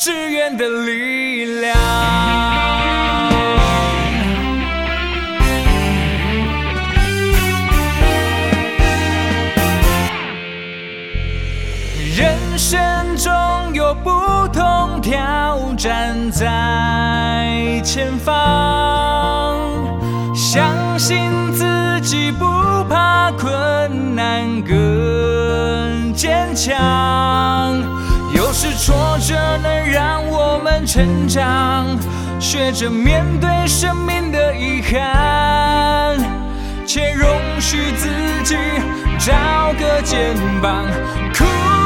支援的力量。人生中有不同挑战在前方，相信自己不怕困难，更坚强。有时挫折能让我们成长，学着面对生命的遗憾，且容许自己找个肩膀。